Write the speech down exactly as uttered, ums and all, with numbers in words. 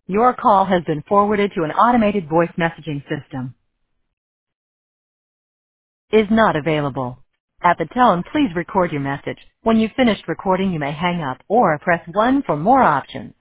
Your call has been forwarded to an automated voice messaging system. Is not available. At the tone, please record your message. When you've finished recording, you may hang up or press one for more options.